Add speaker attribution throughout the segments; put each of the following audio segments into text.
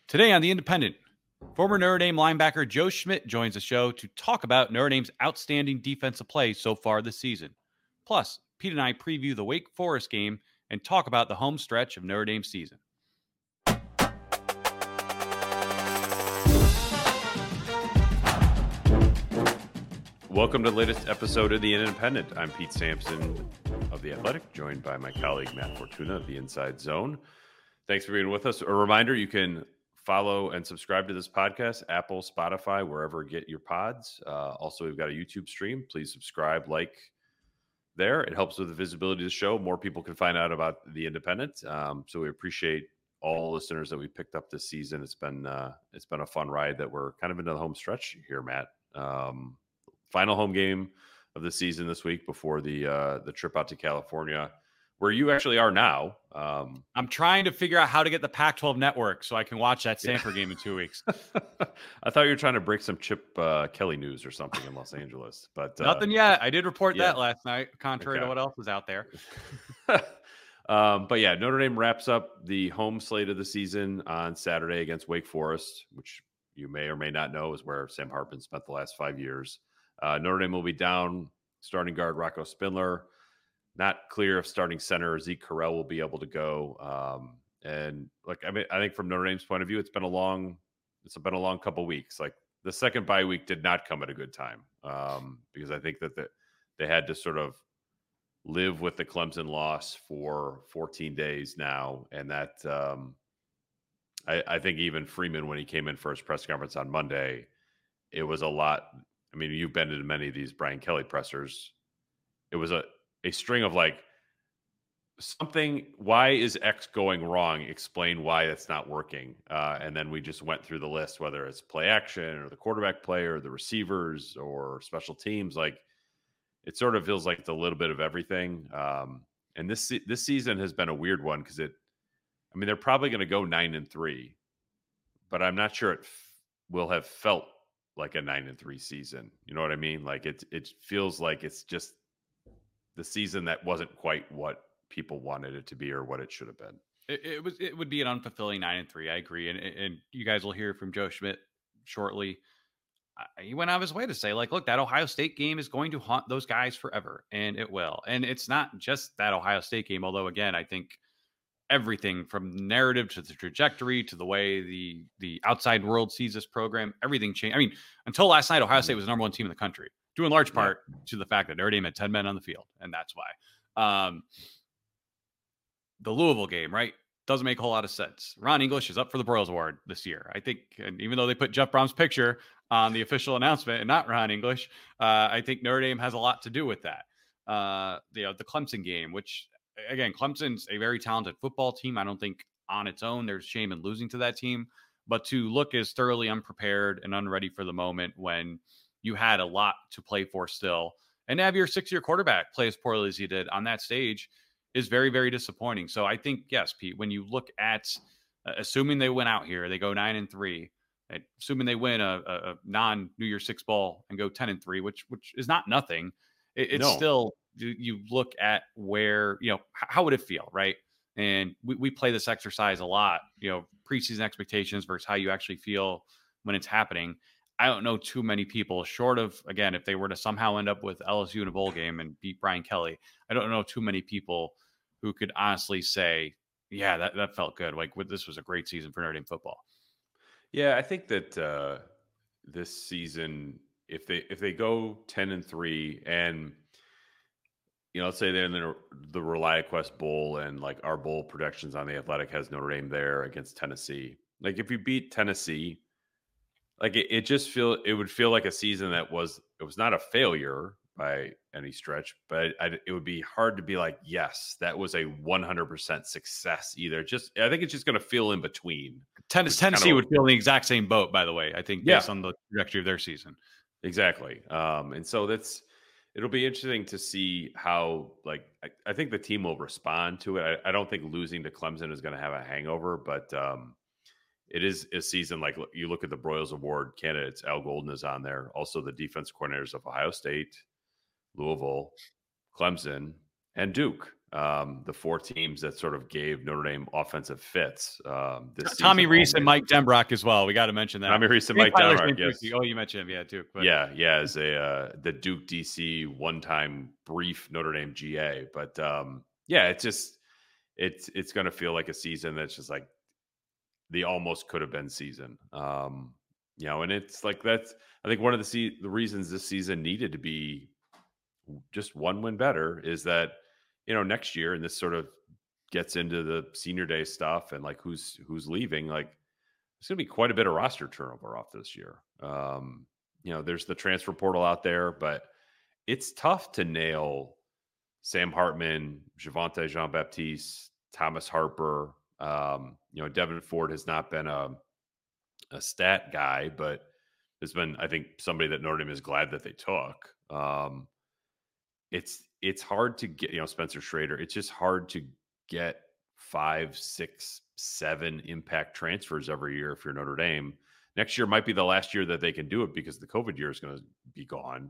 Speaker 1: Today on The Independent, former Notre Dame linebacker Joe Schmidt joins the show to talk about Notre Dame's outstanding defensive play so far this season. Plus, Pete and I preview the Wake Forest game and talk about the home stretch of Notre Dame's season. Welcome to the latest episode of The Independent. I'm Pete Sampson of The Athletic, joined by my colleague Matt Fortuna of The Inside Zone. Thanks for being with us. A reminder, you can follow and subscribe to this podcast, Apple, Spotify, wherever you get your pods. Also, we've got a YouTube stream. Please subscribe, like there. It helps with the visibility of the show. More people can find out about The Independent. So we appreciate all listeners that we picked up this season. It's been a fun ride that we're kind of into the home stretch here, Matt. Final home game of the season this week before the trip out to California, where you actually are now.
Speaker 2: I'm trying to figure out how to get the Pac-12 network so I can watch that Stanford game in 2 weeks.
Speaker 1: I thought you were trying to break some Chip Kelly news or something in Los Angeles, but
Speaker 2: nothing yet. I did report that last night, contrary to what else was out there.
Speaker 1: But yeah, Notre Dame wraps up the home slate of the season on Saturday against Wake Forest, which you may or may not know is where Sam Hartman spent the last 5 years. Notre Dame will be down starting guard Rocco Spindler. Not clear if starting center Zeke Correll will be able to go. And like, I mean, I think from Notre Dame's point of view, it's been a long couple weeks. Like the second bye week did not come at a good time because I think that they had to sort of live with the Clemson loss for 14 days now. And that I think even Freeman, when he came in for his press conference on Monday, it was a lot. I mean, you've been to many of these Brian Kelly pressers. It was a string of like something. Why is X going wrong? Explain why it's not working. And then we just went through the list, whether it's play action or the quarterback play or the receivers or special teams. Like it sort of feels like it's a little bit of everything. And this season has been a weird one because I mean, they're probably going to go 9-3, but I'm not sure it will have felt like a 9-3 season. You know what I mean? Like it feels like it's just the season that wasn't quite what people wanted it to be or what it should have been.
Speaker 2: It would be an unfulfilling 9-3. I agree. And you guys will hear from Joe Schmidt shortly. He went out of his way to say, like, look, that Ohio State game is going to haunt those guys forever. And it will. And it's not just that Ohio State game. Although, again, I think everything from the narrative to the trajectory to the way the outside world sees this program, everything changed. I mean, until last night, Ohio State was the number one team in the country, due in large part to the fact that Notre Dame had 10 men on the field. And that's why. The Louisville game, right? Doesn't make a whole lot of sense. Ron English is up for the Broyles Award this year. I think, and even though they put Jeff Brohm's picture on the official announcement and not Ron English, I think Notre Dame has a lot to do with that. The Clemson game, which, again, Clemson's a very talented football team. I don't think on its own there's shame in losing to that team, but to look as thoroughly unprepared and unready for the moment when you had a lot to play for still, and to have your 6-year quarterback play as poorly as he did on that stage is very, very disappointing. So I think, yes, Pete, when you look at, assuming they went out here, they go 9-3, assuming they win a non-New Year's Six bowl and go 10-3, which is not nothing. It's still, you look at where, how would it feel, right? And we play this exercise a lot, preseason expectations versus how you actually feel when it's happening. I don't know too many people short of, again, if they were to somehow end up with LSU in a bowl game and beat Brian Kelly, I don't know too many people who could honestly say, yeah, that felt good. Like this was a great season for Notre Dame football.
Speaker 1: Yeah, I think that this season, if they go 10-3 and, let's say they're in the ReliaQuest Bowl and like our bowl projections on The Athletic has Notre Dame there against Tennessee. Like if you beat Tennessee, like it would feel like a season it was not a failure by any stretch, but it would be hard to be like, yes, that was a 100% success either. I think it's just going to feel in between.
Speaker 2: Tennessee would feel in the exact same boat, by the way, I think, based on the trajectory of their season.
Speaker 1: Exactly. And so it'll be interesting to see how, like, I think the team will respond to it. I don't think losing to Clemson is going to have a hangover, but it is a season, like you look at the Broyles Award candidates, Al Golden is on there. Also the defense coordinators of Ohio State, Louisville, Clemson, and Duke. The 4 teams that sort of gave Notre Dame offensive fits this
Speaker 2: Tommy
Speaker 1: season.
Speaker 2: Rees and Mike Denbrock as well. We got to mention that.
Speaker 1: Tommy Rees and Mike Denbrock, yes.
Speaker 2: Oh, you mentioned him, yeah, too. But.
Speaker 1: Yeah, as the Duke DC one-time brief Notre Dame GA. But yeah, it's going to feel like a season that's just like the almost could have been season. And it's like that's I think one of the reasons this season needed to be just one win better is that next year, and this sort of gets into the senior day stuff and like who's leaving, like there's going to be quite a bit of roster turnover off this year. There's the transfer portal out there, but it's tough to nail Sam Hartman, Javonte Jean-Baptiste, Thomas Harper. Devin Ford has not been a stat guy, but has been, I think, somebody that Notre Dame is glad that they took. It's hard to get, Spencer Schrader. It's just hard to get 5, 6, 7 impact transfers every year if you're Notre Dame. Next year might be the last year that they can do it because the COVID year is going to be gone.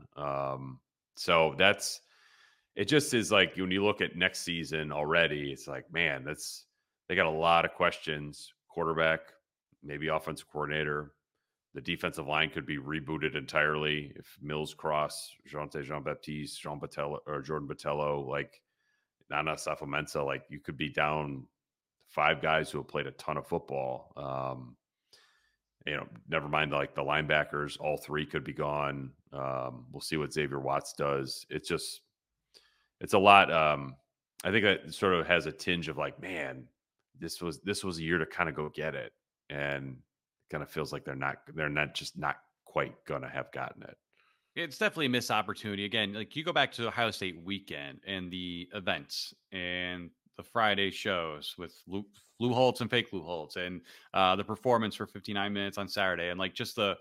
Speaker 1: So it just is like when you look at next season already, it's like, man, they got a lot of questions. Quarterback, maybe offensive coordinator. The defensive line could be rebooted entirely if Mills Cross, Jean-Baptiste, Jordan Botello, like Nana Safamensa, like you could be down 5 guys who have played a ton of football. Never mind like the linebackers, all 3 could be gone. We'll see what Xavier Watts does. It's a lot. I think that sort of has a tinge of like, man, this was a year to kind of go get it. And kind of feels like they're not quite gonna have gotten it.
Speaker 2: It's definitely a missed opportunity. Again, like you go back to the Ohio State weekend and the events and the Friday shows with Lou Holtz and fake Lou Holtz and the performance for 59 minutes on Saturday. And like just I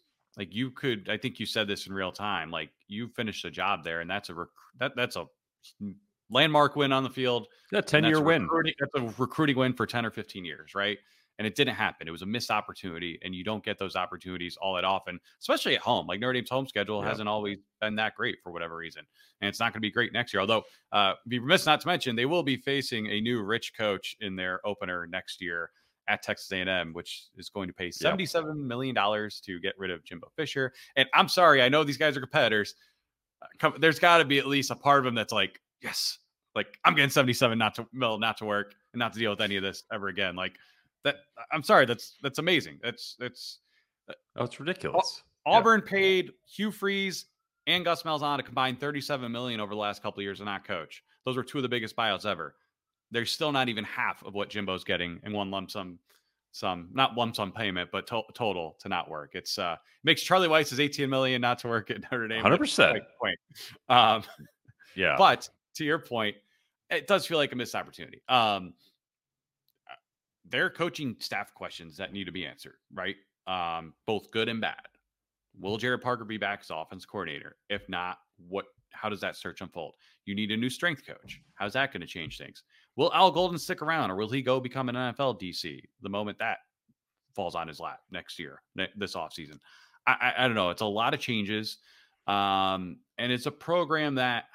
Speaker 2: think you said this in real time, like you finished a job there and that's a landmark win on the field.
Speaker 1: A 10-year win.
Speaker 2: That's a recruiting win for 10 or 15 years, right? And it didn't happen. It was a missed opportunity, and you don't get those opportunities all that often, especially at home. Like Notre Dame's home schedule hasn't always been that great for whatever reason, and it's not going to be great next year. Although, be remiss not to mention they will be facing a new rich coach in their opener next year at Texas A&M, which is going to pay $77 million to get rid of Jimbo Fisher. And I'm sorry, I know these guys are competitors. There's got to be at least a part of them that's like, yes, like I'm getting 77 not to work and not to deal with any of this ever again. Like. That I'm sorry, that's amazing. It's
Speaker 1: ridiculous.
Speaker 2: Auburn paid Hugh Freeze and Gus Malzahn a combined $37 million over the last couple of years to not coach. Those were 2 of the biggest buyouts ever. They're still not even half of what Jimbo's getting in one lump sum, not lump sum payment, but total to not work. It's makes Charlie Weiss's $18 million not to work at Notre Dame
Speaker 1: 100%.
Speaker 2: Yeah, but to your point, it does feel like a missed opportunity. There are coaching staff questions that need to be answered, right? Both good and bad. Will Jared Parker be back as offense coordinator? If not, how does that search unfold? You need a new strength coach. How's that going to change things? Will Al Golden stick around, or will he go become an NFL DC the moment that falls on his lap next year, this offseason? I don't know. It's a lot of changes. And it's a program that,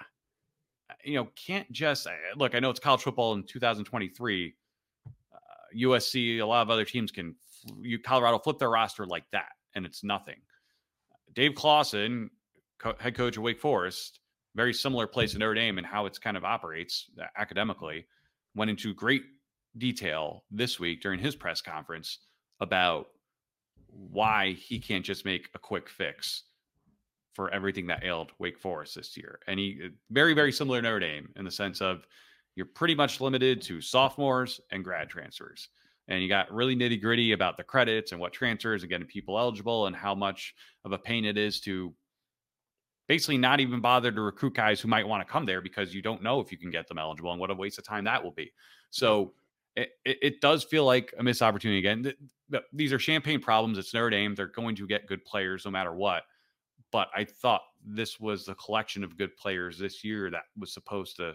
Speaker 2: can't just look. I know it's college football in 2023. USC, a lot of other teams Colorado flip their roster like that, and it's nothing. Dave Clawson, head coach of Wake Forest, very similar place in Notre Dame and how it's kind of operates academically, went into great detail this week during his press conference about why he can't just make a quick fix for everything that ailed Wake Forest this year. And he very, very similar to Notre Dame in the sense of you're pretty much limited to sophomores and grad transfers. And you got really nitty gritty about the credits and what transfers and getting people eligible and how much of a pain it is to basically not even bother to recruit guys who might want to come there because you don't know if you can get them eligible and what a waste of time that will be. So it does feel like a missed opportunity again. These are champagne problems. It's Notre Dame. They're going to get good players no matter what. But I thought this was the collection of good players this year that was supposed to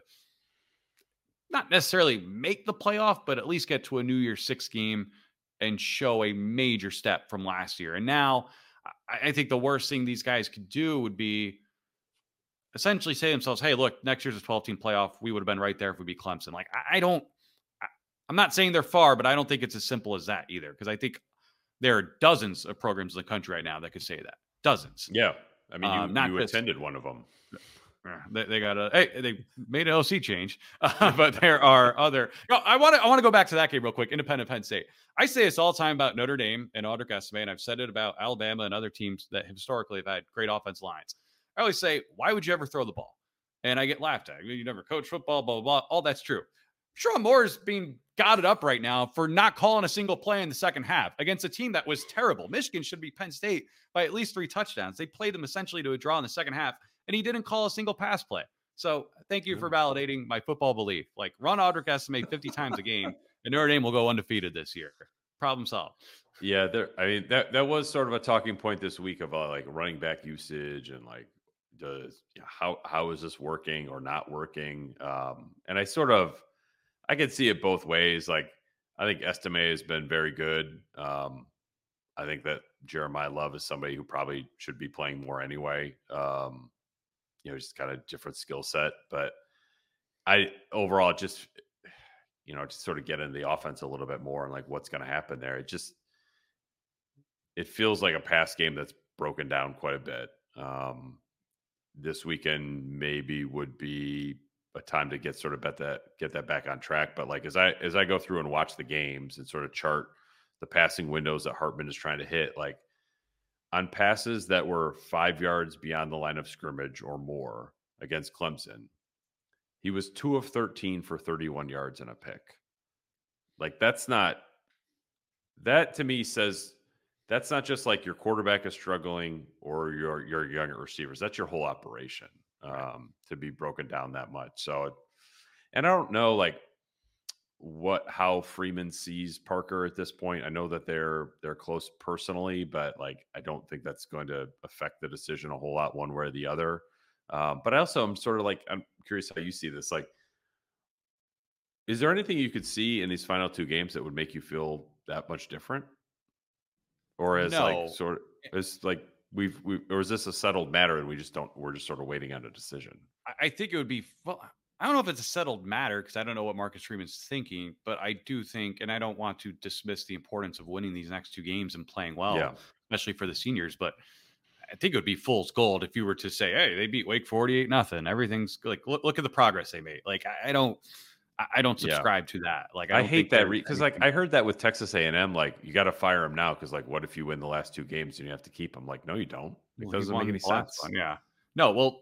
Speaker 2: not necessarily make the playoff, but at least get to a New Year's Six game and show a major step from last year. And now I think the worst thing these guys could do would be essentially say to themselves, hey, look, next year's a 12-team playoff. We would have been right there if we beat Clemson. Like, I'm not saying they're far, but I don't think it's as simple as that either, because I think there are dozens of programs in the country right now that could say that. Dozens.
Speaker 1: Yeah. I mean, you
Speaker 2: just,
Speaker 1: attended one of them.
Speaker 2: They got they made an OC change, but there are other. I want to go back to that game real quick. Independent Penn State. I say this all the time about Notre Dame and Audric Estime, and I've said it about Alabama and other teams that historically have had great offense lines. I always say, why would you ever throw the ball? And I get laughed at. You never coach football, blah, blah, blah. All that's true. Sean Moore is being godded up right now for not calling a single play in the second half against a team that was terrible. Michigan should be Penn State by at least 3 touchdowns. They played them essentially to a draw in the second half, and he didn't call a single pass play. So thank you for validating my football belief. Like, run Audric Estime 50 times a game, and Notre Dame will go undefeated this year. Problem solved.
Speaker 1: Yeah, that was sort of a talking point this week of like running back usage and like how is this working or not working? And I could see it both ways. Like, I think Estime has been very good. I think that Jeremiah Love is somebody who probably should be playing more anyway. Just kind of different skill set. But I overall just sort of get into the offense a little bit more and like what's going to happen there. It feels like a pass game that's broken down quite a bit. This weekend maybe would be a time to get that back on track. But like, as I go through and watch the games and sort of chart the passing windows that Hartman is trying to hit, like on passes that were 5 yards beyond the line of scrimmage or more against Clemson, he was 2 of 13 for 31 yards and a pick. Like, that to me says that's not just like your quarterback is struggling or your younger receivers. That's your whole operation to be broken down that much. So, and I don't know like how Freeman sees Parker at this point. I know that they're close personally, but like I don't think that's going to affect the decision a whole lot one way or the other. But I also am sort of like, I'm curious how you see this. Like, is there anything you could see in these final 2 games that would make you feel that much different? Or as like sort of as like or is this a settled matter and we're just sort of waiting on a decision?
Speaker 2: I think it would be, well, I don't know if it's a settled matter because I don't know what Marcus Freeman's thinking, but I do think, and I don't want to dismiss the importance of winning these next 2 games and playing well, especially for the seniors, but I think it would be fool's gold if you were to say, hey, they beat Wake 48-0. Everything's like, look at the progress they made. Like, I don't subscribe to that. Like,
Speaker 1: I hate that because like I heard that with Texas A&M, like you got to fire him now because like what if you win the last 2 games and you have to keep him? Like, no, you don't. It doesn't make any sense.
Speaker 2: Yeah. No. Well,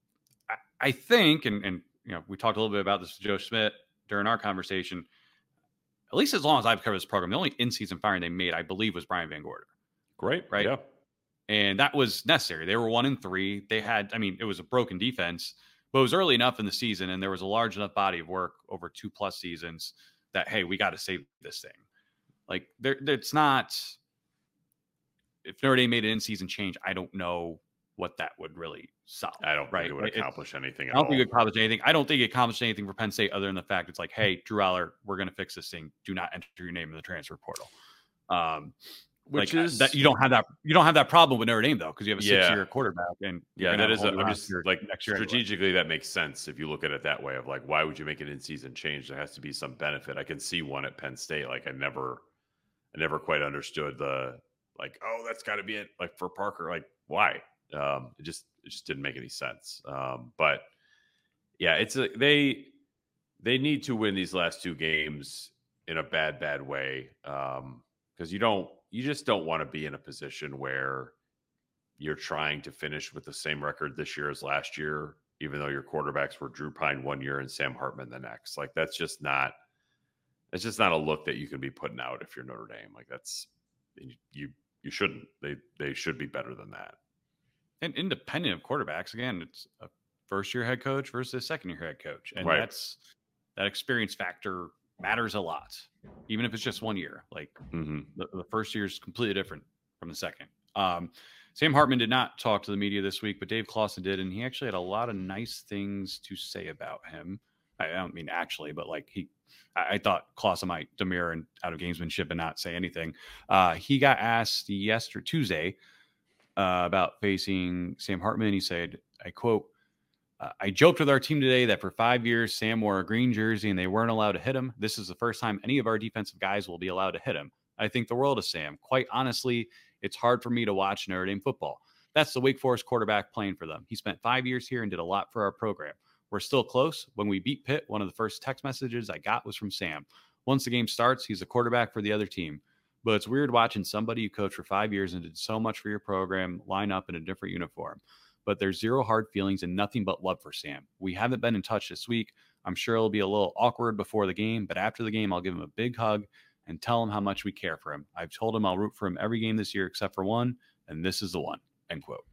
Speaker 2: I think, and we talked a little bit about this with Joe Schmidt during our conversation. At least as long as I've covered this program, the only in-season firing they made, I believe, was Brian Van Gorder.
Speaker 1: Great,
Speaker 2: right?
Speaker 1: Yeah.
Speaker 2: And that was necessary. They were 1-3. They had, it was a broken defense. But it was early enough in the season, and there was a large enough body of work over 2+ seasons that, hey, we got to save this thing. Like, it's not. If Notre Dame made an in-season change, I don't know what that would really solve.
Speaker 1: I don't think it would accomplish anything at
Speaker 2: all. I don't think it would accomplish anything. I don't think it accomplished anything for Penn State other than the fact it's like, hey, Drew Aller, we're going to fix this thing. Do not enter your name in the transfer portal. Which is that you don't have that problem with Notre Dame though, because you have a 6-year quarterback, and
Speaker 1: that is. I'm just like strategically anyway. That makes sense if you look at it that way. Of like, why would you make an in-season change? There has to be some benefit. I can see one at Penn State. Like, I never quite understood the like. Oh, that's got to be it. Like for Parker, like why? It just didn't make any sense. But yeah, they need to win these last 2 games in a bad way because you just don't want to be in a position where you're trying to finish with the same record this year as last year, even though your quarterbacks were Drew Pine 1 year and Sam Hartman the next. Like, that's just not a look that you can be putting out if you're Notre Dame. Like, that's you shouldn't. They should be better than that.
Speaker 2: And independent of quarterbacks, again, it's a first-year head coach versus a second-year head coach, and that experience factor matters a lot, even if it's just 1 year. Like the first year is completely different from the second. Sam Hartman did not talk to the media this week, but Dave Clawson did, and he actually had a lot of nice things to say about him. I don't mean actually, but like I thought Clawson might demur and out of gamesmanship and not say anything. He got asked Tuesday about facing Sam Hartman. He said, I quote, I joked with our team today that for 5 years, Sam wore a green jersey and they weren't allowed to hit him. This is the first time any of our defensive guys will be allowed to hit him. I think the world of Sam. Quite honestly, it's hard for me to watch Notre Dame football. That's the Wake Forest quarterback playing for them. He spent 5 years here and did a lot for our program. We're still close. When we beat Pitt, one of the first text messages I got was from Sam. Once the game starts, he's a quarterback for the other team. But it's weird watching somebody who coached for 5 years and did so much for your program line up in a different uniform. But there's zero hard feelings and nothing but love for Sam. We haven't been in touch this week. I'm sure it'll be a little awkward before the game, but after the game, I'll give him a big hug and tell him how much we care for him. I've told him I'll root for him every game this year except for one, and this is the one, end quote.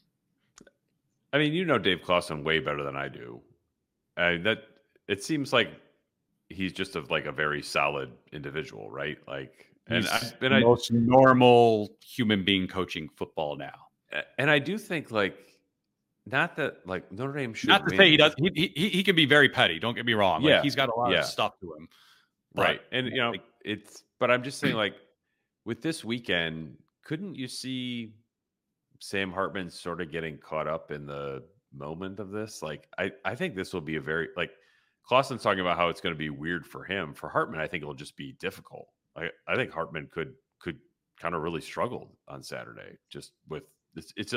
Speaker 1: I mean, you know Dave Clawson way better than I do. That it seems like he's just a very solid individual, right? Like,
Speaker 2: and he's the most normal human being coaching football now.
Speaker 1: And I do think not that Notre Dame should
Speaker 2: not to say he does. He can be very petty. Don't get me wrong.
Speaker 1: Yeah,
Speaker 2: he's got a lot of stuff to him.
Speaker 1: Right. And but I'm just saying, with this weekend, couldn't you see Sam Hartman sort of getting caught up in the moment of this? I think this will be a very Clawson's talking about how it's going to be weird for him. For Hartman, I think it'll just be difficult. I think Hartman could kind of really struggle on Saturday just with it's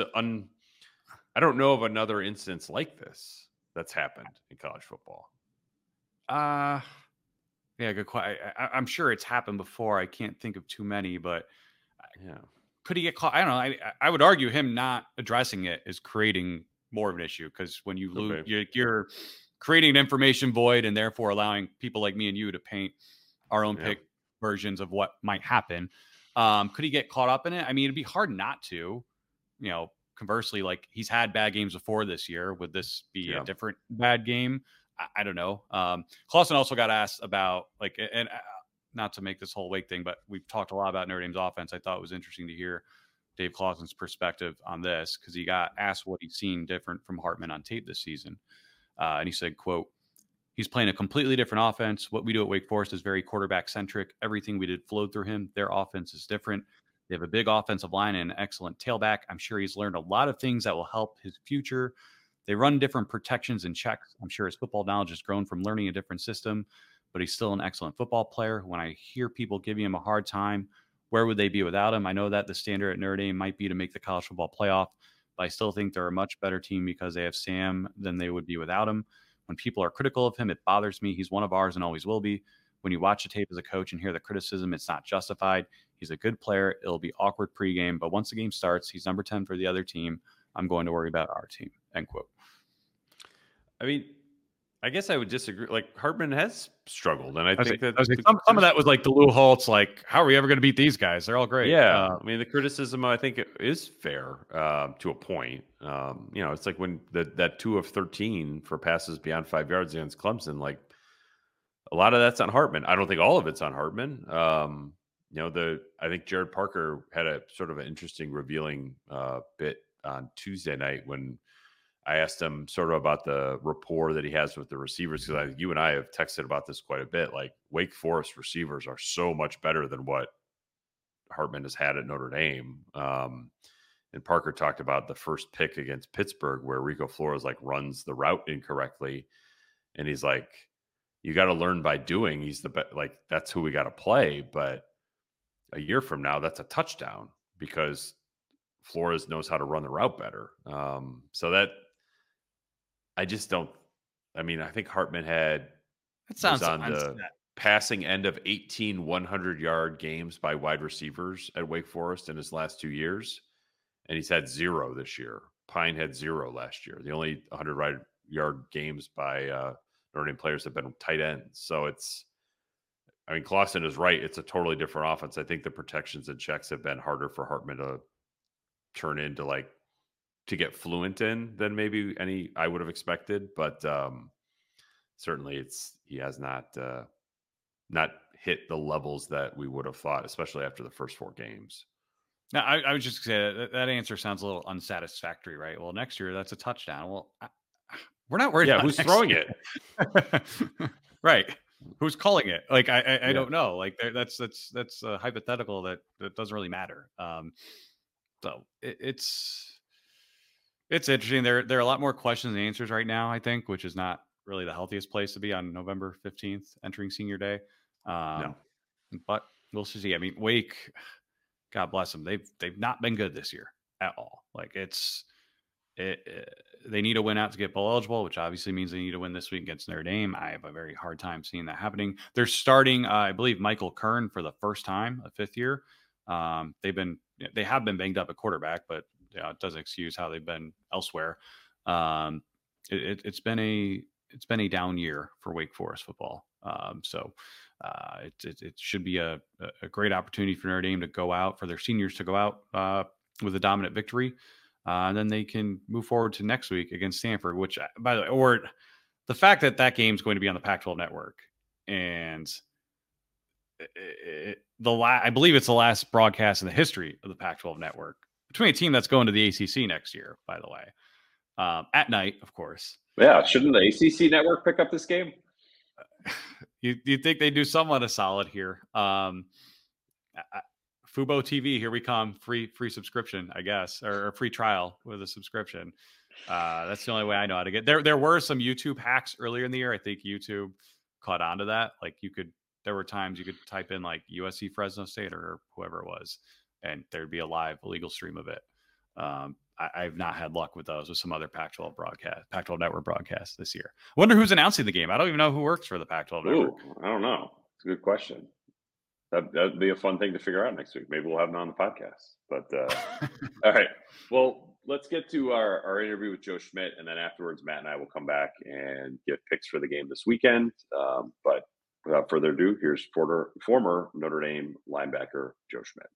Speaker 1: I don't know of another instance like this that's happened in college football.
Speaker 2: Yeah, good question. I'm sure it's happened before. I can't think of too many, but
Speaker 1: yeah,
Speaker 2: could he get caught? I don't know. I would argue him not addressing it is creating more of an issue because when you lose, you're creating an information void and therefore allowing people like me and you to paint our own pick versions of what might happen. Could he get caught up in it? I mean, it'd be hard not to. Conversely, he's had bad games before this year. Would this be a different bad game? I don't know. Clawson also got asked about and not to make this whole Wake thing, but we've talked a lot about Notre Dame's offense. I thought it was interesting to hear Dave Clawson's perspective on this because he got asked what he's seen different from Hartman on tape this season. And he said, quote, "He's playing a completely different offense. What we do at Wake Forest is very quarterback centric. Everything we did flowed through him. Their offense is different. They have a big offensive line and an excellent tailback. I'm sure he's learned a lot of things that will help his future. They run different protections and checks. I'm sure his football knowledge has grown from learning a different system, but he's still an excellent football player. When I hear people giving him a hard time, where would they be without him? I know that the standard at Notre Dame might be to make the college football playoff, but I still think they're a much better team because they have Sam than they would be without him. When people are critical of him, it bothers me. He's one of ours and always will be. When you watch the tape as a coach and hear the criticism, it's not justified. He's a good player. It'll be awkward pregame, but once the game starts, he's number 10 for the other team. I'm going to worry about our team," end quote.
Speaker 1: I mean, I guess I would disagree. Hartman has struggled, and I think that
Speaker 2: some of that was the Lou Holtz, how are we ever going to beat these guys? They're all great.
Speaker 1: Yeah, I mean, the criticism I think is fair to a point. It's like when that 2 of 13 for passes beyond 5 yards against Clemson. A lot of that's on Hartman. I don't think all of it's on Hartman. I think Jared Parker had a sort of an interesting revealing bit on Tuesday night when I asked him sort of about the rapport that he has with the receivers, because you and I have texted about this quite a bit. Wake Forest receivers are so much better than what Hartman has had at Notre Dame. And Parker talked about the first pick against Pittsburgh where Rico Flores runs the route incorrectly. And he's like, you got to learn by doing. He's the best. That's who we got to play. But a year from now, that's a touchdown because Flores knows how to run the route better. So that I just don't. I mean, I think Hartman was on the passing end of 18 100-yard games by wide receivers at Wake Forest in his last 2 years, and he's had 0 this year. Pine had 0 last year. The only 100-yard games by Notre Dame players have been tight ends. So Clawson is right. It's a totally different offense. I think the protections and checks have been harder for Hartman to turn into to get fluent in than maybe I would have expected. But certainly he has not hit the levels that we would have thought, especially after the first 4 games.
Speaker 2: Now, I was just going to say that answer sounds a little unsatisfactory, right? Well, next year that's a touchdown. Well, we're not worried about
Speaker 1: who's throwing it.
Speaker 2: Right. Who's calling it? I don't know. That's a hypothetical that doesn't really matter. So it's It's interesting. There are a lot more questions and answers right now, I think, which is not really the healthiest place to be on November 15th, entering senior day.
Speaker 1: No.
Speaker 2: But we'll see. I mean, Wake, God bless them. They've not been good this year at all. Like they need a win out to get bowl eligible, which obviously means they need to win this week against Notre Dame. I have a very hard time seeing that happening. They're starting, I believe, Michael Kern for the first time, a fifth year. They have been banged up at quarterback, but it doesn't excuse how they've been elsewhere. It's been a down year for Wake Forest football. It should be a great opportunity for Notre Dame to go out, for their seniors to go out with a dominant victory. And then they can move forward to next week against Stanford, which, by the way, or the fact that game's going to be on the Pac-12 network, and I believe it's the last broadcast in the history of the Pac-12 network between a team that's going to the ACC next year, by the way, at night, of course.
Speaker 3: Yeah, shouldn't the ACC network pick up this game?
Speaker 2: You think they do somewhat a solid here? Fubo TV, here we come. Free subscription, I guess, or free trial with a subscription. That's the only way I know how to get there. There were some YouTube hacks earlier in the year. I think YouTube caught on to that. Like there were times you could type in like USC Fresno State or whoever it was, and there'd be a live illegal stream of it. I've not had luck with those with some other Pac-12 network broadcasts this year. I wonder who's announcing the game. I don't even know who works for the Pac-12 network.
Speaker 3: I don't know. It's a good question. That'd be a fun thing to figure out next week. Maybe we'll have it on the podcast. But all right. Well, let's get to our interview with Joe Schmidt, and then afterwards, Matt and I will come back and give picks for the game this weekend. But without further ado, here's former Notre Dame linebacker Joe Schmidt.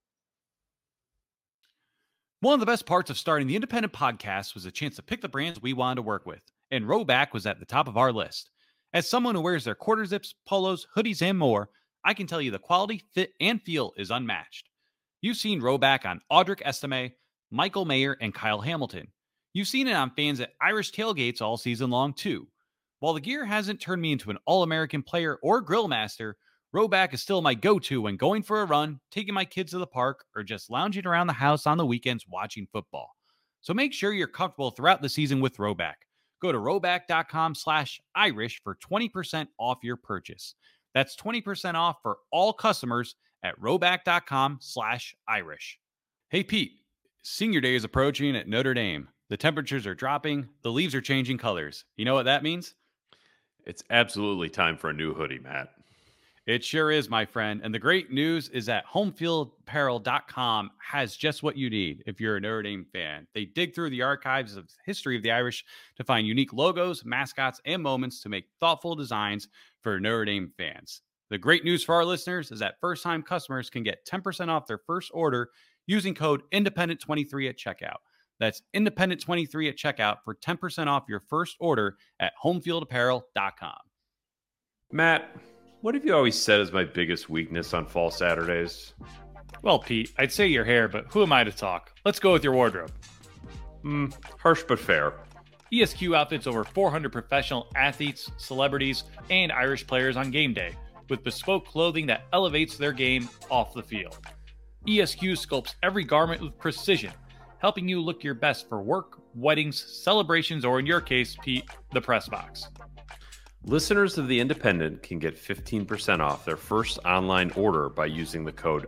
Speaker 2: One of the best parts of starting the independent podcast was a chance to pick the brands we wanted to work with, and Rhoback was at the top of our list. As someone who wears their quarter zips, polos, hoodies, and more, I can tell you the quality, fit, and feel is unmatched. You've seen Rhoback on Audric Estime, Michael Mayer, and Kyle Hamilton. You've seen it on fans at Irish tailgates all season long, too. While the gear hasn't turned me into an All-American player or grill master, Rhoback is still my go-to when going for a run, taking my kids to the park, or just lounging around the house on the weekends watching football. So make sure you're comfortable throughout the season with Rhoback. Go to rhoback.com/Irish for 20% off your purchase. That's 20% off for all customers at rhoback.com/Irish. Hey, Pete, senior day is approaching at Notre Dame. The temperatures are dropping. The leaves are changing colors. You know what that means?
Speaker 1: It's absolutely time for a new hoodie, Matt.
Speaker 2: It sure is, my friend. And the great news is that homefieldapparel.com has just what you need if you're a Notre Dame fan. They dig through the archives of the history of the Irish to find unique logos, mascots, and moments to make thoughtful designs for Notre Dame fans. The great news for our listeners is that first-time customers can get 10% off their first order using code INDEPENDENT23 at checkout. That's INDEPENDENT23 at checkout for 10% off your first order at homefieldapparel.com.
Speaker 1: Matt, what have you always said is my biggest weakness on fall Saturdays?
Speaker 4: Well, Pete, I'd say your hair, but who am I to talk? Let's go with your wardrobe.
Speaker 1: Harsh but fair.
Speaker 4: ESQ outfits over 400 professional athletes, celebrities, and Irish players on game day, with bespoke clothing that elevates their game off the field. ESQ sculpts every garment with precision, helping you look your best for work, weddings, celebrations, or in your case, Pete, the press box.
Speaker 1: Listeners of The Independent can get 15% off their first online order by using the code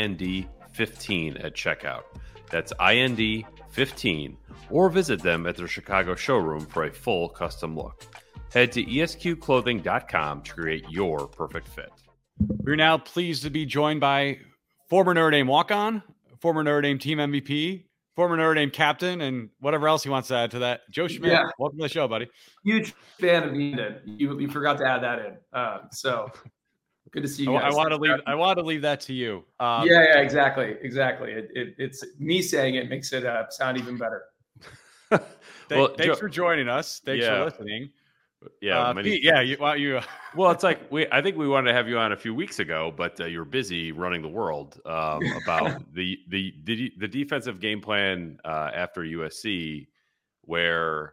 Speaker 1: IND15 at checkout. That's IND15, or visit them at their Chicago showroom for a full custom look. Head to esqclothing.com to create your perfect fit.
Speaker 2: We're now pleased to be joined by former Notre Dame walk-on, former Notre Dame team MVP, former Notre Dame captain, and whatever else he wants to add to that. Joe Schmidt,
Speaker 5: Yeah.
Speaker 2: Welcome to the show, buddy.
Speaker 5: Huge fan of Eden. You forgot to add that in. So good to see you guys.
Speaker 2: I want to leave that to you.
Speaker 5: Yeah, exactly. It's me saying it makes it sound even better.
Speaker 2: Thanks for joining us. Thanks for listening.
Speaker 1: Yeah,
Speaker 2: Pete,
Speaker 1: Well, it's like I think we wanted to have you on a few weeks ago, but you're busy running the world about the defensive game plan after USC, where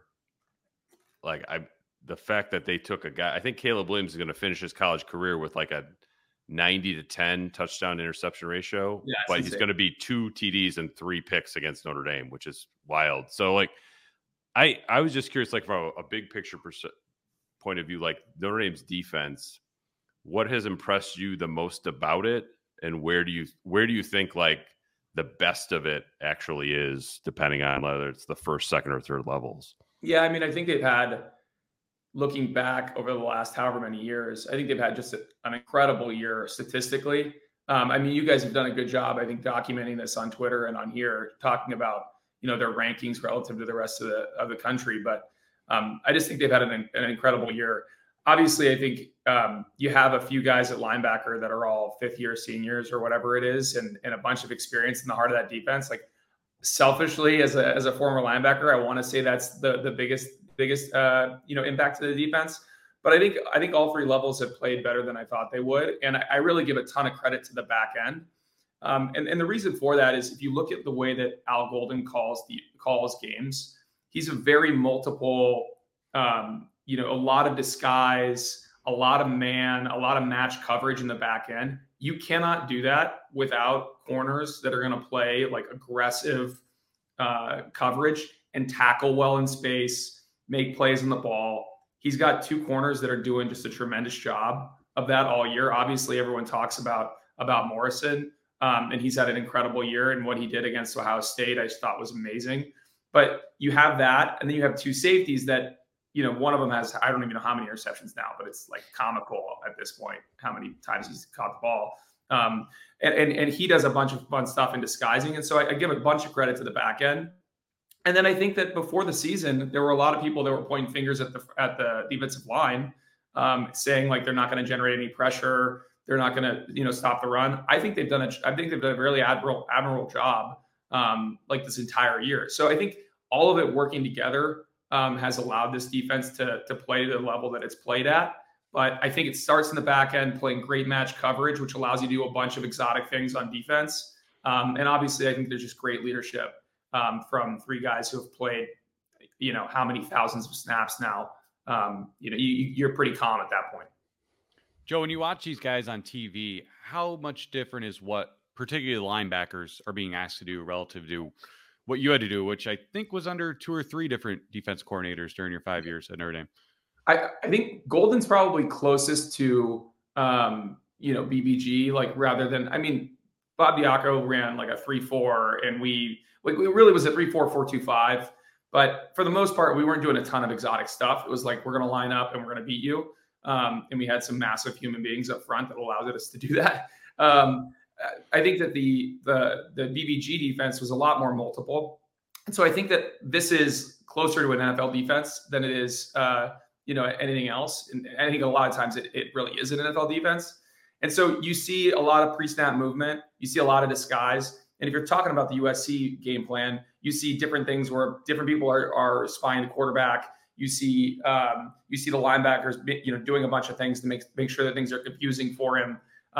Speaker 1: the fact that they took a guy. I think Caleb Williams is going to finish his college career with like a 90-10 touchdown interception ratio, but he's going to be 2 TDs and 3 picks against Notre Dame, which is wild. So I was just curious, like from a big picture point of view, like Notre Dame's defense, what has impressed you the most about it, and where do you think like the best of it actually is, depending on whether it's the first, second, or third levels?
Speaker 5: Yeah, I mean, I think they've had, looking back over the last however many years, I think they've had just an incredible year statistically. I mean, you guys have done a good job, I think, documenting this on Twitter and on here, talking about, you know, their rankings relative to the rest of the country. But I just think they've had an incredible year. Obviously, I think you have a few guys at linebacker that are all fifth-year seniors or whatever it is, and a bunch of experience in the heart of that defense. Like, selfishly, as a former linebacker, I want to say that's the biggest impact to the defense. But I think all three levels have played better than I thought they would, and I really give a ton of credit to the back end. And the reason for that is, if you look at the way that Al Golden calls games, he's a very multiple, a lot of disguise, a lot of man, a lot of match coverage in the back end. You cannot do that without corners that are going to play like aggressive coverage and tackle well in space, make plays on the ball. He's got two corners that are doing just a tremendous job of that all year. Obviously, everyone talks about Morrison, and he's had an incredible year. And what he did against Ohio State, I just thought was amazing. But you have that, and then you have two safeties that, you know, one of them has, I don't even know how many interceptions now, but it's like comical at this point how many times he's caught the ball. And he does a bunch of fun stuff in disguising. And so I give a bunch of credit to the back end. And then I think that before the season, there were a lot of people that were pointing fingers at the defensive line, saying like they're not going to generate any pressure, they're not going to stop the run. I think they've done a really admirable job like this entire year. So I think all of it working together has allowed this defense to play to the level that it's played at. But I think it starts in the back end, playing great match coverage, which allows you to do a bunch of exotic things on defense. And obviously, I think there's just great leadership from three guys who have played, how many thousands of snaps now. You're pretty calm at that point.
Speaker 2: Joe, when you watch these guys on TV, how much different is what particularly the linebackers are being asked to do relative to what you had to do, which I think was under 2 or 3 different defense coordinators during your 5 years at Notre Dame?
Speaker 5: I think Golden's probably closest to, BBG, like rather than, Bob Diaco ran like a 3-4 and we really was a 3-4-4-2-5. But for the most part, we weren't doing a ton of exotic stuff. It was like, we're going to line up and we're going to beat you. And we had some massive human beings up front that allowed us to do that. I think that the BBG defense was a lot more multiple. And so I think that this is closer to an NFL defense than it is, anything else. And I think a lot of times it really is an NFL defense. And so you see a lot of pre-snap movement. You see a lot of disguise. And if you're talking about the USC game plan, you see different things where different people are spying the quarterback. You see the linebackers, doing a bunch of things to make sure that things are confusing for him.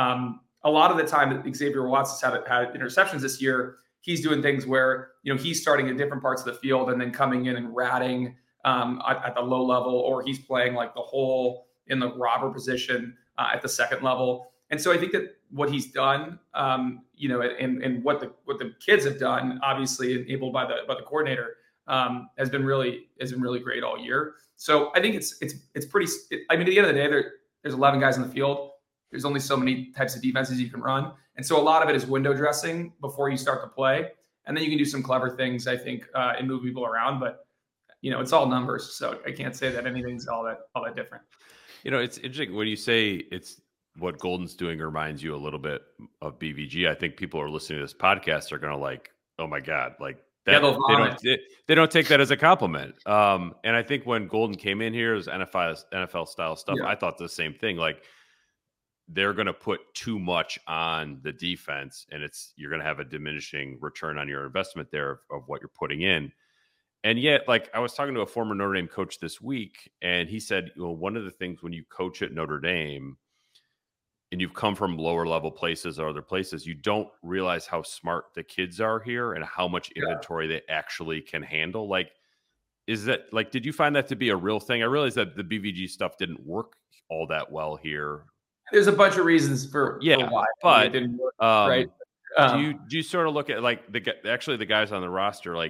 Speaker 5: A lot of the time that Xavier Watts has had interceptions this year, he's doing things where, he's starting in different parts of the field and then coming in and ratting at the low level, or he's playing like the hole in the robber position at the second level. And so I think that what he's done, and what the kids have done, obviously enabled by the coordinator, has been really great all year. So I think it's pretty. At the end of the day, there's 11 guys in the field. There's only so many types of defenses you can run, and so a lot of it is window dressing before you start to play, and then you can do some clever things, I think, and move people around. But it's all numbers, so I can't say that anything's all that different.
Speaker 1: It's interesting when you say it's what Golden's doing reminds you a little bit of BVG. I think people who are listening to this podcast are going to like, oh my God, like that. They don't take that as a compliment. And I think when Golden came in here, it was NFL style stuff. Yeah. I thought the same thing. Like, they're going to put too much on the defense, and you're going to have a diminishing return on your investment there of what you're putting in. And yet, like, I was talking to a former Notre Dame coach this week, and he said, one of the things when you coach at Notre Dame and you've come from lower level places or other places, you don't realize how smart the kids are here and how much inventory they actually can handle. Like, is that like, did you find that to be a real thing? I realized that the BVG stuff didn't work all that well here.
Speaker 5: There's a bunch of reasons for why,
Speaker 1: but
Speaker 5: it didn't work, right?
Speaker 1: Do you sort of look at like the guys on the roster? Like,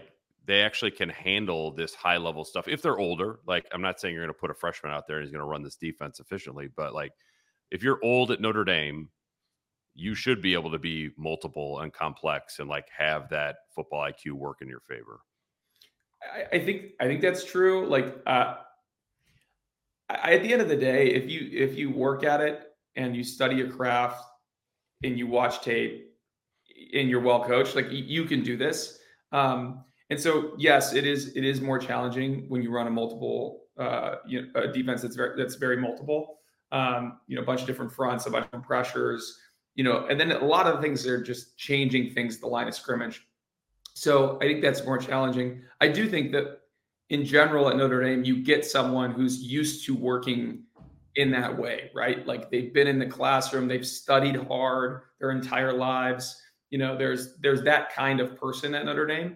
Speaker 1: they actually can handle this high level stuff if they're older. Like, I'm not saying you're going to put a freshman out there and he's going to run this defense efficiently, but like, if you're old at Notre Dame, you should be able to be multiple and complex and like have that football IQ work in your favor.
Speaker 5: I think that's true. Like, at the end of the day, if you work at it and you study your craft and you watch tape and you're well coached, like you can do this. And so, yes, it is more challenging when you run a multiple, a defense that's very multiple. A bunch of different fronts, a bunch of pressures, and then a lot of things are just changing things, the line of scrimmage. So I think that's more challenging. I do think that in general at Notre Dame, you get someone who's used to working in that way, right? Like they've been in the classroom, they've studied hard their entire lives. There's that kind of person at Notre Dame.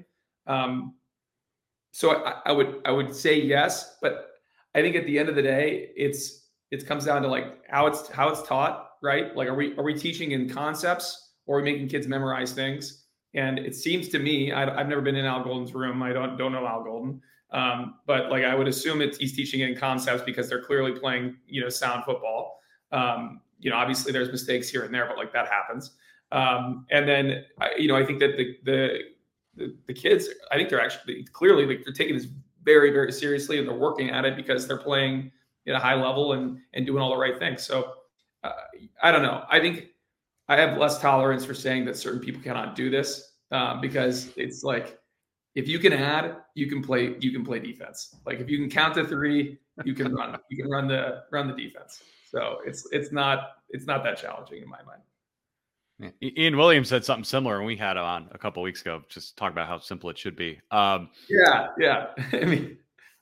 Speaker 5: So I would say yes, but I think at the end of the day, it comes down to like how it's taught, right? Like, are we teaching in concepts, or are we making kids memorize things? And it seems to me, I've never been in Al Golden's room. I don't know Al Golden. But like, I would assume he's teaching in concepts because they're clearly playing, sound football. Obviously there's mistakes here and there, but like that happens. And then, I think that the kids, I think they're actually clearly like they're taking this very, very seriously, and they're working at it because they're playing at a high level and doing all the right things. So I don't know. I think I have less tolerance for saying that certain people cannot do this because it's like, if you can add, you can play defense. Like if you can count to 3, you can run the defense. So it's not that challenging in my mind.
Speaker 2: Yeah. Ian Williams said something similar when we had him on a couple of weeks ago, just talk about how simple it should be.
Speaker 5: Yeah. I mean,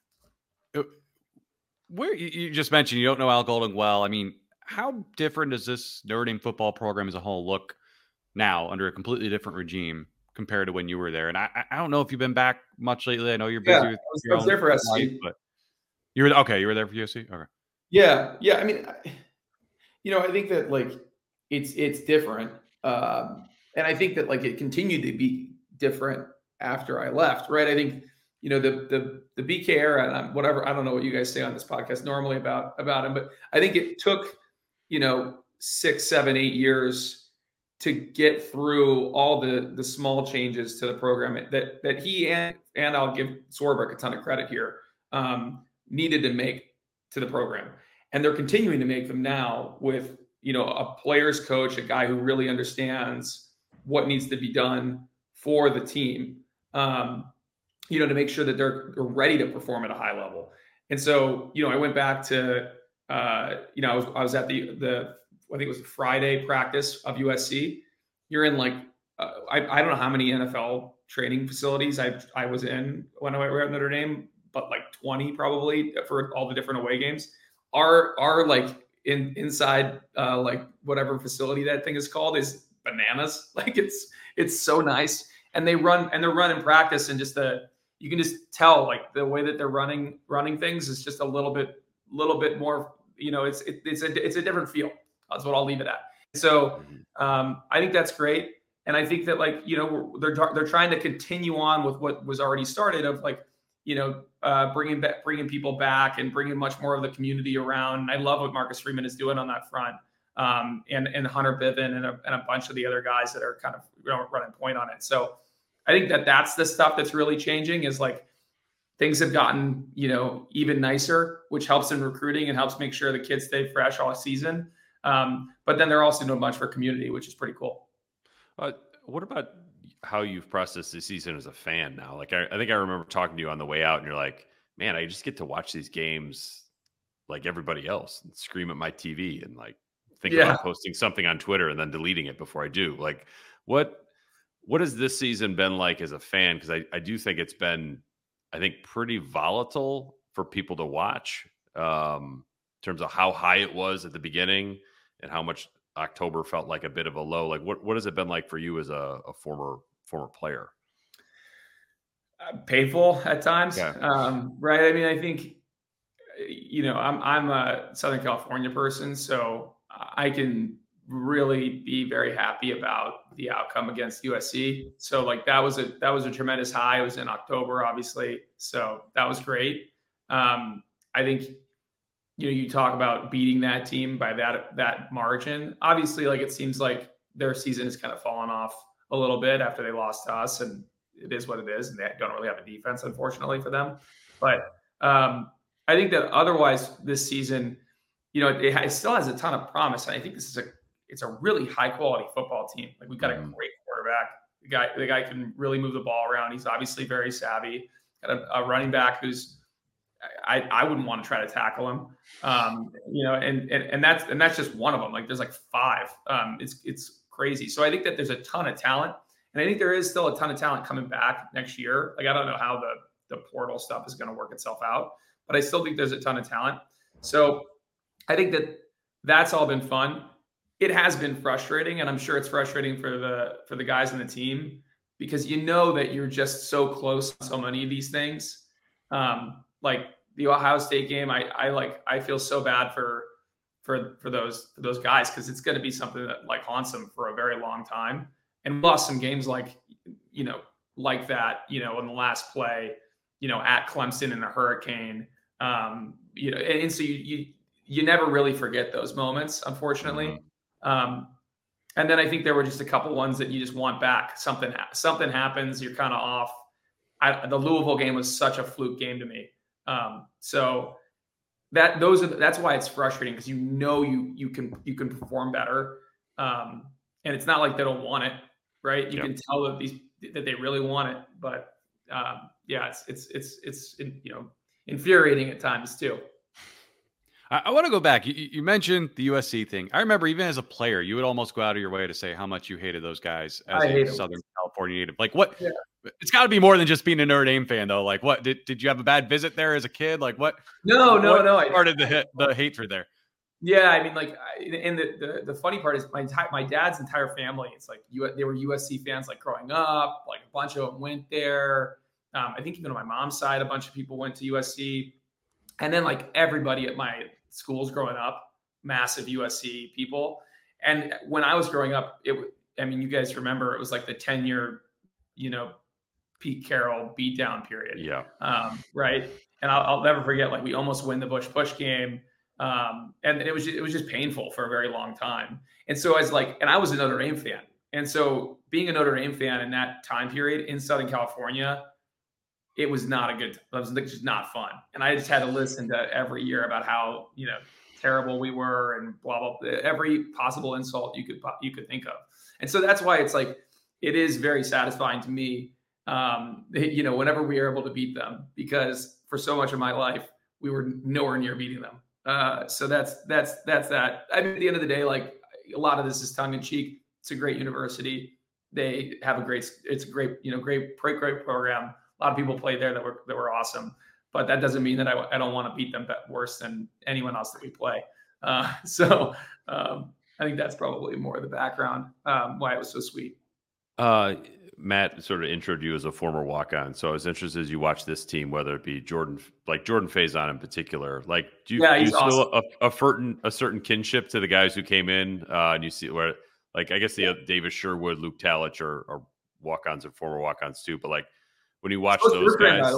Speaker 2: where you just mentioned you don't know Al Golden well. I mean, how different does this Notre Dame football program as a whole look now under a completely different regime compared to when you were there? And I don't know if you've been back much lately. I know you're busy.
Speaker 5: I was there for SC.
Speaker 2: But you were there for USC? Okay.
Speaker 5: Yeah. I mean, I think that like it's different. And I think that like it continued to be different after I left, right? I think, the BK era and whatever, I don't know what you guys say on this podcast normally about him, but I think it took, 6, 7, 8 years to get through all the small changes to the program that he and I'll give Swarbrick a ton of credit here, needed to make to the program. And they're continuing to make them now with, a player's coach, a guy who really understands what needs to be done for the team, to make sure that they're ready to perform at a high level. And so, I went back to, I was at I think it was the Friday practice of USC. You're in like, I don't know how many NFL training facilities I was in when I were at Notre Dame, but like 20 probably for all the different away games. Are like inside like whatever facility that thing is called is bananas. Like it's so nice. And they're running practice, and you can just tell like the way that they're running things is just a little bit more, it's a different feel. That's what I'll leave it at. So I think that's great. And I think that like, they're trying to continue on with what was already started of like, bringing people back and bringing much more of the community around. And I love what Marcus Freeman is doing on that front. And Hunter Bivin and a bunch of the other guys that are kind of running point on it. So I think that's the stuff that's really changing is like things have gotten, even nicer, which helps in recruiting and helps make sure the kids stay fresh all season. But then they're also doing a bunch for community, which is pretty cool.
Speaker 1: What about how you've processed this season as a fan now? Like, I think I remember talking to you on the way out and you're like, man, I just get to watch these games like everybody else and scream at my TV and like think about posting something on Twitter and then deleting it before I do. Like, what has this season been like as a fan? Because I do think it's been, I think, pretty volatile for people to watch in terms of how high it was at the beginning and how much October felt like a bit of a low. Like, what has it been like for you as a former player?
Speaker 5: Painful at times,
Speaker 1: yeah.
Speaker 5: Right? I mean, I think, I'm a Southern California person, so I can really be very happy about the outcome against USC. So like that was a tremendous high. It was in October, obviously. So that was great. I think, you talk about beating that team by that margin. Obviously, like it seems like their season has kind of fallen off a little bit after they lost to us, and it is what it is. And they don't really have a defense, unfortunately, for them. But I think that otherwise this season, it still has a ton of promise. And I think it's a really high quality football team. Like we've got a great quarterback. The guy can really move the ball around. He's obviously very savvy. Got a running back who's I wouldn't want to try to tackle him. And that's just one of them. Like there's like 5. It's crazy. So I think that there's a ton of talent, and I think there is still a ton of talent coming back next year. Like I don't know how the portal stuff is going to work itself out, but I still think there's a ton of talent. So I think that's all been fun. It has been frustrating, and I'm sure it's frustrating for the guys on the team, because that you're just so close on so many of these things. Like the Ohio State game, I feel so bad for those guys, because it's going to be something that like haunts them for a very long time. And we lost some games like that, in the last play, at Clemson in the hurricane, and so you never really forget those moments, unfortunately. And then I think there were just a couple ones that you just want back. Something happens, you're kind of off. The Louisville game was such a fluke game to me. So that's why it's frustrating, because you can perform better. And it's not like they don't want it, right? You can tell that they really want it, but it's infuriating at times too.
Speaker 2: I want to go back. You mentioned the USC thing. I remember even as a player, you would almost go out of your way to say how much you hated those guys as a Southern California native. Like what? Yeah. It's got to be more than just being a Notre Dame fan, though. Like what? Did you have a bad visit there as a kid? Like what?
Speaker 5: No.
Speaker 2: Started the hatred there.
Speaker 5: Yeah, I mean, like, and the funny part is my dad's entire family. It's like they were USC fans, like growing up. Like a bunch of them went there. I think even on my mom's side, a bunch of people went to USC. And then like everybody at my schools growing up, massive USC people. And when I was growing up, you guys remember it was like the 10-year, Pete Carroll beatdown period.
Speaker 1: Yeah.
Speaker 5: Right. And I'll never forget, like we almost win the Bush Push game. And it was just painful for a very long time. And so I was a Notre Dame fan. And so being a Notre Dame fan in that time period in Southern California, it was not it was just not fun. And I just had to listen to every year about how, terrible we were and blah, blah, every possible insult you could think of. And so that's why it's like, it is very satisfying to me, whenever we are able to beat them, because for so much of my life, we were nowhere near beating them. So that's that. I mean, at the end of the day, like a lot of this is tongue in cheek. It's a great university. They have it's a great program. A lot of people played there that were awesome, but that doesn't mean that I don't want to beat them worse than anyone else that we play. So I think that's probably more of the background why it was so sweet.
Speaker 1: Matt sort of introed you as a former walk-on, so I was interested as you watch this team, whether it be Jordan Faison in particular. Like, do you feel awesome. a certain kinship to the guys who came in? And you see where, like, I guess Davis Sherwood, Luke Talich are walk-ons and former walk-ons too, but like. When you watch those guys,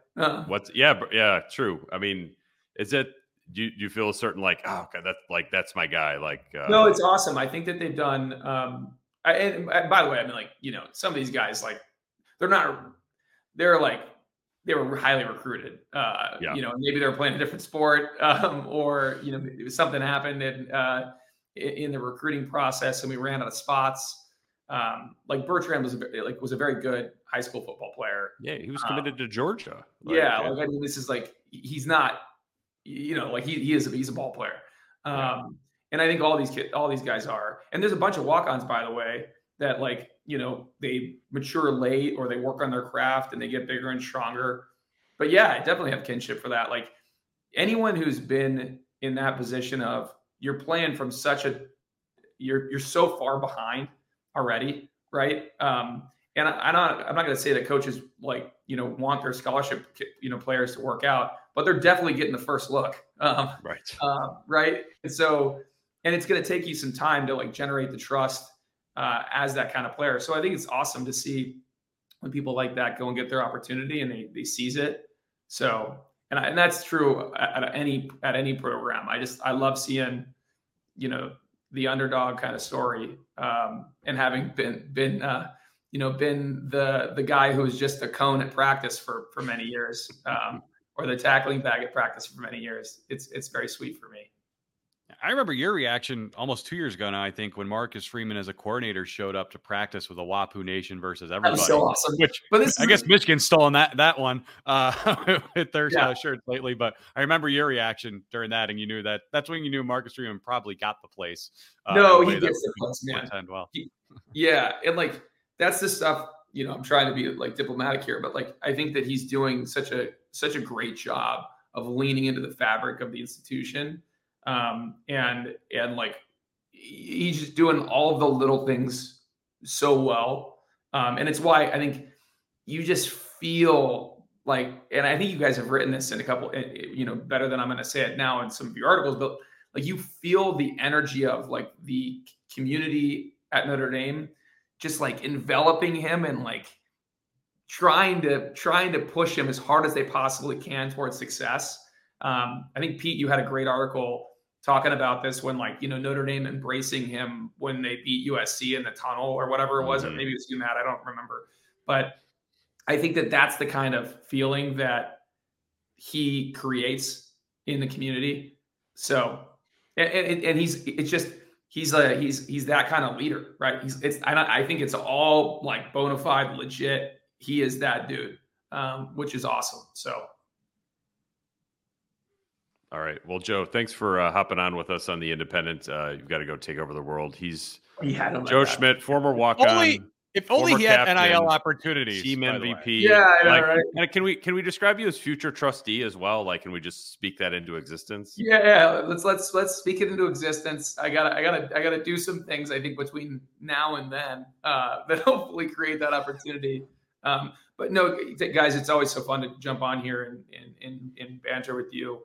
Speaker 1: true. I mean, do you feel a certain like, oh God, that's my guy? Like,
Speaker 5: no, it's awesome. I think that they've done. And by the way, I mean, like, some of these guys, like, they were highly recruited. Maybe they were playing a different sport, or something happened in the recruiting process, and we ran out of spots. Like Bertrand was a very good high school football player.
Speaker 1: Yeah, he was committed to Georgia.
Speaker 5: This is like, he's not, he's a ball player. And I think all these guys are. And there's a bunch of walk-ons, by the way, that they mature late, or they work on their craft and they get bigger and stronger. But yeah, I definitely have kinship for that. Like anyone who's been in that position of you're playing from you're so far behind already, right? And I'm not going to say that coaches want their scholarship players to work out, but they're definitely getting the first look,
Speaker 1: right?
Speaker 5: Right. And so and it's going to take you some time to like generate the trust as that kind of player. So I think it's awesome to see when people like that go and get their opportunity and they seize it. So, and that's true at any program. I love seeing, the underdog kind of story, and having been the guy who was just a cone at practice for many years, or the tackling bag at practice for many years. It's very sweet for me.
Speaker 2: I remember your reaction almost 2 years ago now, I think, when Marcus Freeman as a coordinator showed up to practice with a Wapu Nation versus everybody.
Speaker 5: That was so awesome.
Speaker 2: I guess Michigan's stolen that one with their shirts lately. But I remember your reaction during that, and you knew that's when you knew Marcus Freeman probably got the place.
Speaker 5: No, he gets the place, man.
Speaker 2: Well.
Speaker 5: And like that's the stuff. I'm trying to be like diplomatic here, but like I think that he's doing such a great job of leaning into the fabric of the institution. And like he's just doing all of the little things so well. And it's why I think you just feel like, and I think you guys have written this in a couple, better than I'm going to say it now in some of your articles, but like you feel the energy of like the community at Notre Dame, just like enveloping him and like trying to push him as hard as they possibly can towards success. I think Pete, you had a great article talking about this when Notre Dame embracing him when they beat USC in the tunnel or whatever it was, or maybe it was UMass, I don't remember. But I think that that's the kind of feeling that he creates in the community. So, and he's that kind of leader, right? I think it's all like bona fide, legit. He is that dude, which is awesome. So.
Speaker 1: All right. Well, Joe, thanks for hopping on with us on The Independent. You've got to go take over the world. Joe Schmidt, former walk-on.
Speaker 2: If only he had NIL opportunities.
Speaker 1: Team MVP.
Speaker 5: Yeah, I know, right?
Speaker 1: And can we describe you as future trustee as well? Like, can we just speak that into existence?
Speaker 5: Yeah. Let's speak it into existence. I gotta do some things, I think, between now and then that hopefully create that opportunity. But no, guys, it's always so fun to jump on here and banter with you.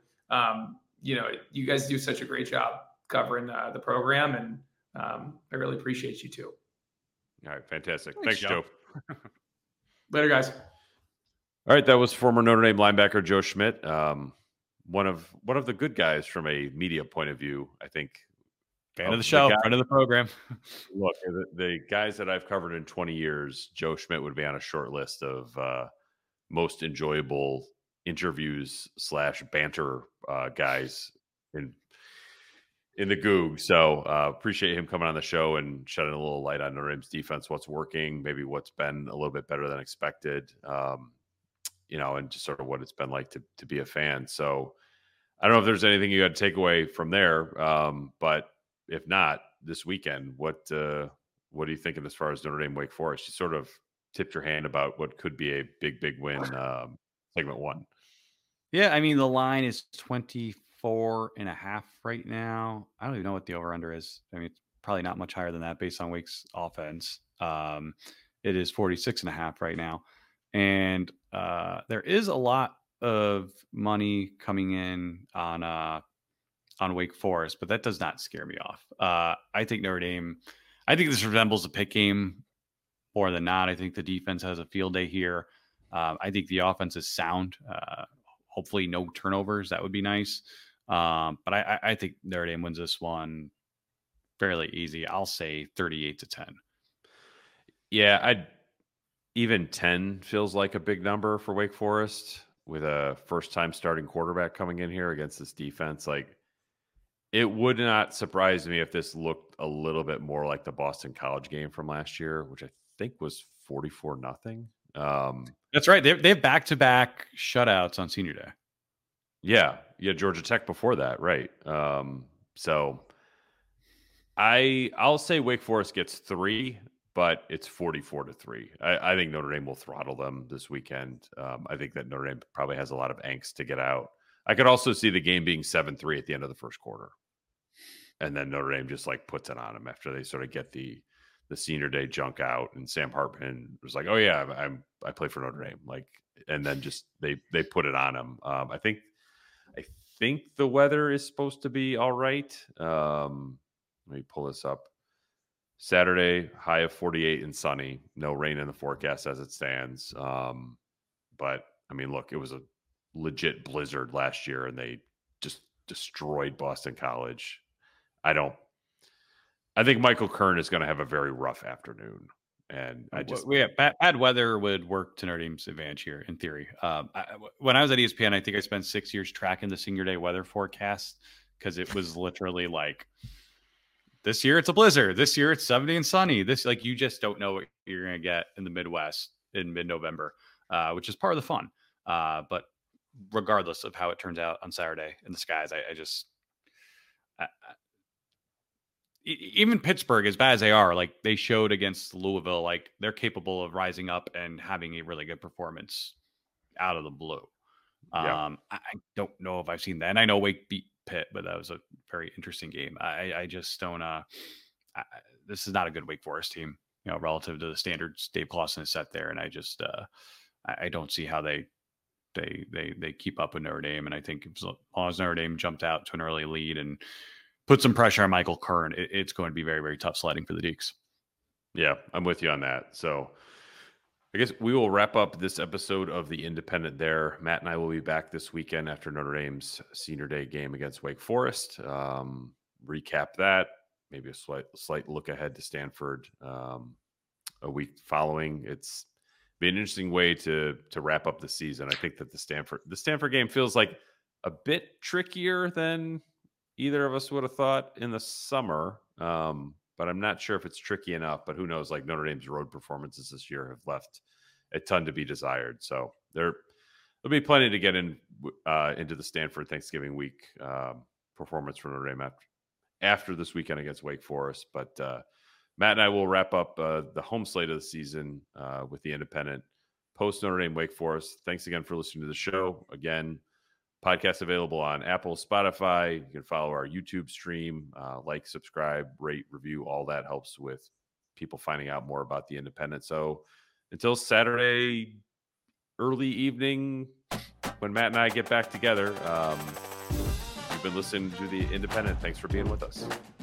Speaker 5: You guys do such a great job covering the program, and I really appreciate you too.
Speaker 1: All right, fantastic. Thanks, Joe.
Speaker 5: Later, guys.
Speaker 1: All right, that was former Notre Dame linebacker Joe Schmidt, one of the good guys from a media point of view. I think
Speaker 2: fan of the show, friend of the program.
Speaker 1: Look, the guys that I've covered in 20 years, Joe Schmidt would be on a short list of most enjoyable interviews / banter guys in the Goog. So appreciate him coming on the show and shedding a little light on Notre Dame's defense, what's working, maybe what's been a little bit better than expected, and just sort of what it's been like to be a fan. So I don't know if there's anything you got to take away from there, but if not, this weekend, what are you thinking as far as Notre Dame Wake Forest? You sort of tipped your hand about what could be a big win, segment one.
Speaker 2: Yeah, I mean, the line is 24.5 right now. I don't even know what the over-under is. I mean, it's probably not much higher than that based on Wake's offense. It is 46.5 right now. And there is a lot of money coming in on Wake Forest, but that does not scare me off. I think Notre Dame, I think this resembles a Pitt game more than not. I think the defense has a field day here. I think the offense is sound. Hopefully no turnovers. That would be nice. But I think Notre Dame wins this one fairly easy. I'll say 38-10.
Speaker 1: Yeah, even 10 feels like a big number for Wake Forest with a first-time starting quarterback coming in here against this defense. Like, it would not surprise me if this looked a little bit more like the Boston College game from last year, which I think was 44-0.
Speaker 2: That's right. They have back-to-back shutouts on Senior Day.
Speaker 1: Yeah, Georgia Tech before that, right? So I'll say Wake Forest gets 3, but it's 44-3. I think Notre Dame will throttle them this weekend. I think that Notre Dame probably has a lot of angst to get out. I could also see the game being 7-3 at the end of the first quarter, and then Notre Dame just like puts it on them after they sort of get the Senior Day junk out, and Sam Hartman was like, "Oh yeah, I play for Notre Dame," like, and then just they put it on him. I think the weather is supposed to be all right. Let me pull this up. Saturday, high of 48 and sunny. No rain in the forecast as it stands. But, I mean, look, it was a legit blizzard last year, and they just destroyed Boston College. I think Michael Kern is going to have a very rough afternoon. And
Speaker 2: bad weather would work to Notre Dame's advantage here in theory. When I was at ESPN, I think I spent 6 years tracking the senior day weather forecast because it was literally like, this year it's a blizzard. This year it's 70 and sunny. You just don't know what you're going to get in the Midwest in mid-November, which is part of the fun. But regardless of how it turns out on Saturday in the skies, even Pittsburgh, as bad as they are, like they showed against Louisville, like they're capable of rising up and having a really good performance out of the blue. I don't know if I've seen that. And I know Wake beat Pitt, but that was a very interesting game. I just don't, this is not a good Wake Forest team, relative to the standards Dave Clawson has set there. And I just, I don't see how they keep up with Notre Dame. And I think as long as Notre Dame jumped out to an early lead and put some pressure on Michael Kern, it's going to be very, very tough sledding for the Deacs.
Speaker 1: Yeah, I'm with you on that. So I guess we will wrap up this episode of The Independent there. Matt and I will be back this weekend after Notre Dame's senior day game against Wake Forest. Recap that, maybe a slight look ahead to Stanford a week following. It's been an interesting way to wrap up the season. I think that the Stanford game feels like a bit trickier than either of us would have thought in the summer. But I'm not sure if it's tricky enough, but who knows, like Notre Dame's road performances this year have left a ton to be desired. So there'll be plenty to get into the Stanford Thanksgiving week performance for Notre Dame after this weekend against Wake Forest. But Matt and I will wrap up the home slate of the season with the Independent post Notre Dame Wake Forest. Thanks again for listening to the show. Again, podcast available on Apple, Spotify. You can follow our YouTube stream, like, subscribe, rate, review. All that helps with people finding out more about the Independent. So until Saturday early evening, when Matt and I get back together, you've been listening to the Independent. Thanks for being with us.